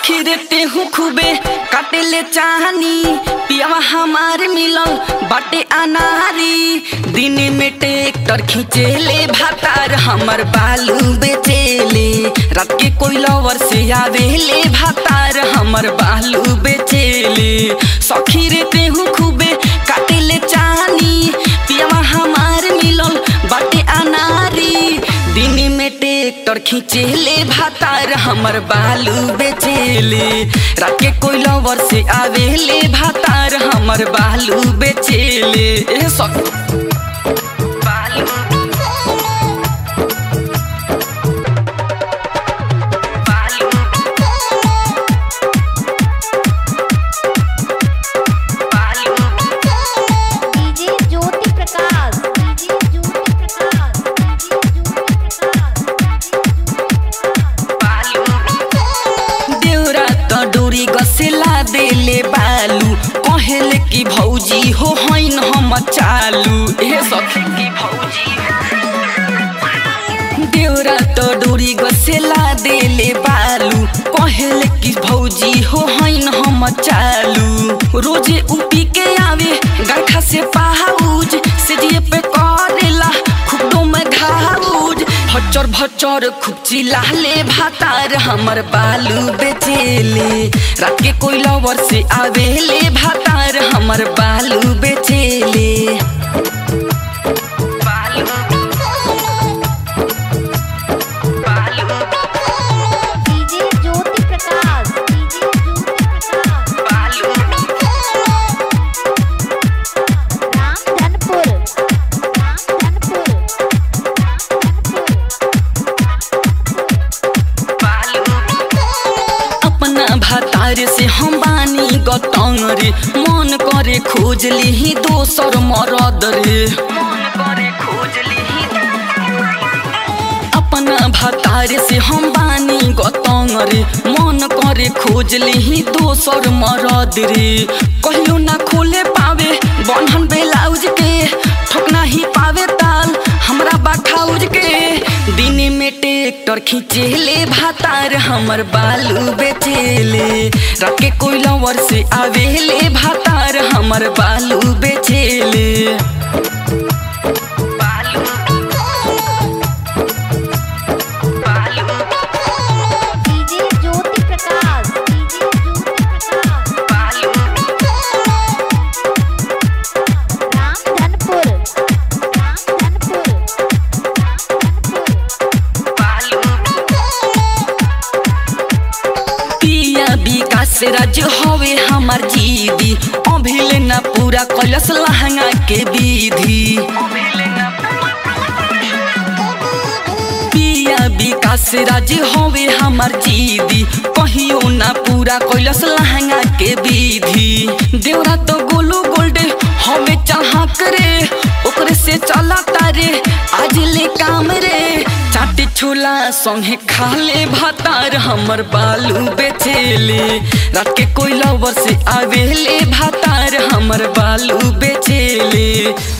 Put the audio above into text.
सखी देते हूँ खूबे काटे ले चाहनी पियावा हमार मिलल बाटे अनारी। दिन में ट्रैक्टर खींचे ले भातार हमर बालू बेचेले। रात के कोई लवर से आवे ले भातार हमर बालू बेचेले। सखी देते हूँ खूबे काटे ले चाहनी पियावा हमार मिलल बाटे अनारी। दिन में ट्रैक्टर खींचे ले भातार हमर बालू बेचेले। रात के कोई लवर से आवे ले भातार हमर बालू बेचेले। ए सब बालू गसेला देले बालू कहेले कि भौजी हो हैन हम चालू। ए सखी की भौजी देउरा तो डोरी गसेला देले बालू कहेले कि भौजी हो हैन हम चालू। रोजे उपी के आवे गरखा से पाउज से दिए पे करेला खूब में घाउज। भचर भचर खूब चिल्लाले भातार हमर बालू बेचेले। रात के कोई लवर से आवेले भातार हमर बालू बेचेले। भातार से हम बानी गतंग रे मन करे खोज ली दोसर मरद रे। अपना भातार से हम बानी गतंग रे मन करे खोज ली दोसर मरद रे। कहियो ना खोले पावे बंधन ब्लाउज के ठोकना ही पावे ताल हमरा बाखाउज के। दिन में ट्रैक्टर खींचेले भातार हमर बालू बेचेले। रात के कोई लवर से आवेले भातार हमर बालू बेचेले। विकास राज हवे हमार जीदी अभिले ना पूरा कलस लहंगा के विधि। पिया विकास राज हवे हमार जीदी कहियो ना पूरा कलस लहंगा के विधि। देवरा तो गोलू गोल्डे हवे चाहा करे ओकरे से चला तारे आज ले काम रे। चाट छोला संगे खाले भातार हमर बालू बेचेले। रात के कोई लवर से आवेले भातार हमर बालू बेचेले।